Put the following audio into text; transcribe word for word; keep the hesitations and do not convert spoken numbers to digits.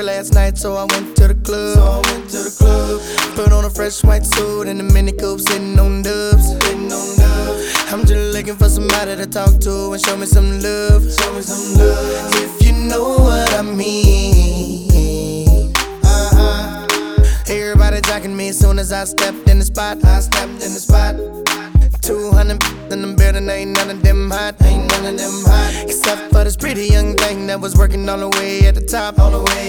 last night, so I went to the club. So I went to the club. Put on a fresh white suit and a mini coupe, sitting on dubs. Sitting on dubs. I'm just looking for somebody to talk to and show me some love. Show me some love. If you know what I mean. Uh-huh. Everybody jocking me as soon as I stepped in the spot. I stepped in the spot. Two hundred in the building, ain't none of them hot. Ain't none of them hot. Except for this pretty young thing that was working all the way at the top. All the way